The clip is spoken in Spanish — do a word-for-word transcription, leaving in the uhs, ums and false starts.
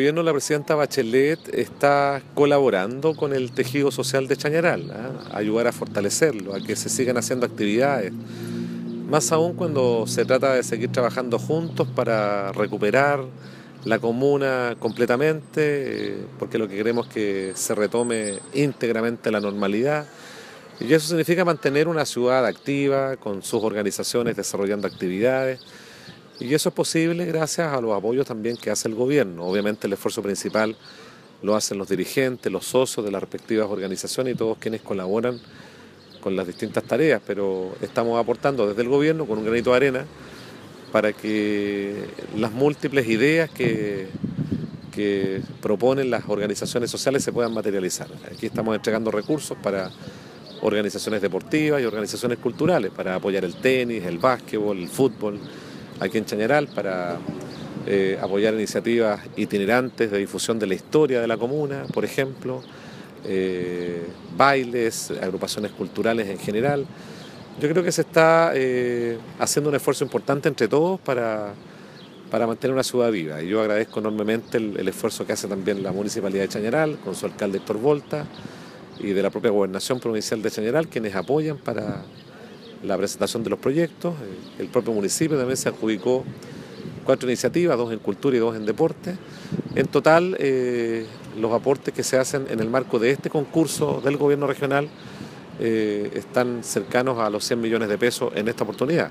El gobierno de la presidenta Bachelet está colaborando con el tejido social de Chañaral, ¿eh? A ayudar a fortalecerlo, a que se sigan haciendo actividades, más aún cuando se trata de seguir trabajando juntos para recuperar la comuna completamente, eh, porque lo que queremos es que se retome íntegramente la normalidad, y eso significa mantener una ciudad activa, con sus organizaciones desarrollando actividades. Y eso es posible gracias a los apoyos también que hace el gobierno. Obviamente el esfuerzo principal lo hacen los dirigentes, los socios de las respectivas organizaciones y todos quienes colaboran con las distintas tareas, pero estamos aportando desde el gobierno con un granito de arena para que las múltiples ideas que, que proponen las organizaciones sociales se puedan materializar. Aquí estamos entregando recursos para organizaciones deportivas y organizaciones culturales, para apoyar el tenis, el básquetbol, el fútbol, aquí en Chañaral, para eh, apoyar iniciativas itinerantes de difusión de la historia de la comuna, por ejemplo, eh, bailes, agrupaciones culturales en general. Yo creo que se está eh, haciendo un esfuerzo importante entre todos para, para mantener una ciudad viva. Y yo agradezco enormemente el, el esfuerzo que hace también la Municipalidad de Chañaral, con su alcalde Héctor Volta, y de la propia Gobernación Provincial de Chañaral, quienes apoyan para la presentación de los proyectos. El propio municipio también se adjudicó cuatro iniciativas, dos en cultura y dos en deporte. En total, eh, los aportes que se hacen en el marco de este concurso del gobierno regional eh, están cercanos a los cien millones de pesos en esta oportunidad.